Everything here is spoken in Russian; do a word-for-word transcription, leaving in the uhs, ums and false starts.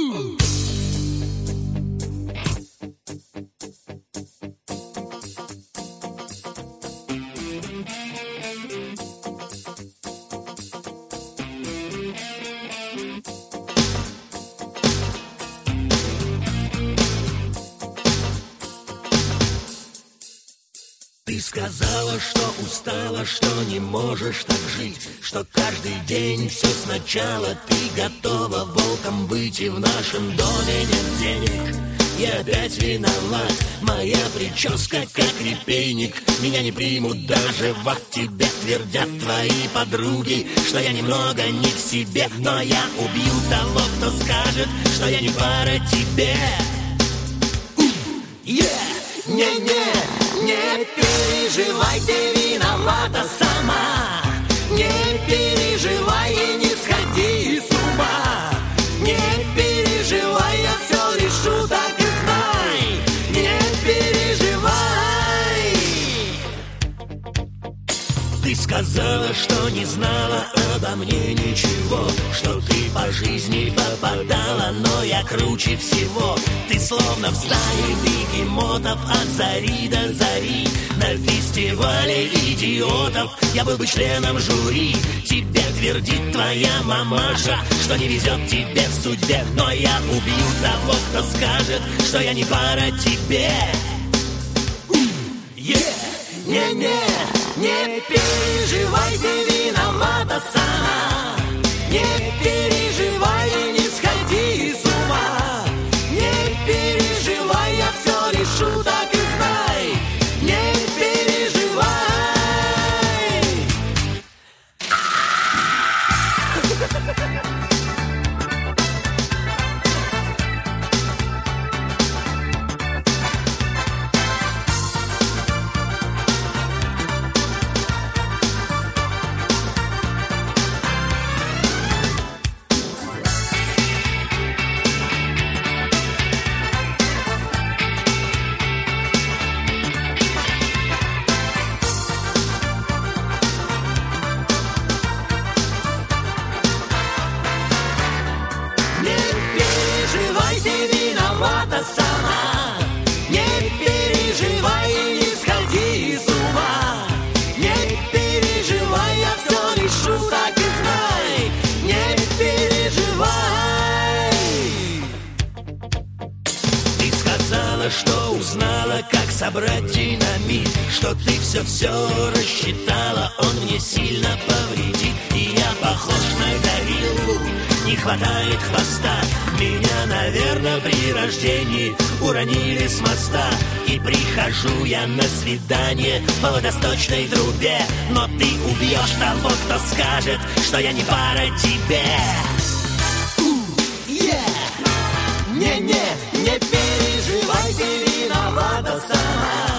Ты сказала, что устала, что не можешь так жить, что каждый день все сначала. Ты готова волком быть, и в нашем доме нет денег. Я опять виноват, моя прическа как репейник. Меня не примут даже в ад, тебе твердят твои подруги, что я немного не в себе. Но я убью того, кто скажет, что я не пара тебе. Yeah! Не-не, не переживай, ты виновата сама. Не переживай и не сходи с ума. Не переживай, я все решу, так и знай. Не переживай. Ты сказала, что не знала обо мне ничего, что ты по жизни попадала, но я круче всего. Ты словно в стае бегемотов от зари до зари. На фестивале идиотов я был бы членом жюри. Тебе твердит твоя мамаша, что не везет тебе в судьбе. Но я убью того, кто скажет, что я не пара тебе. Yeah! Не-не, не переживай, ты виновата сама. Не переживай и не сходи с ума. Не переживай, я все решу, так и знай. Не переживай. Сама. Не переживай и не сходи с ума. Не переживай, я все решу, так и знай. Не переживай. Ты сказала, что узнала, как собрать динамит, что ты все-все рассчитала, он мне сильно повредит. И я похож на гориллу, не хватает хвоста. Меня, наверное, при рождении уронили с моста. И прихожу я на свидание по водосточной трубе. Но ты убьешь того, кто скажет, что я не пара тебе. Yeah! Не-не, не переживай, ты виновата сама.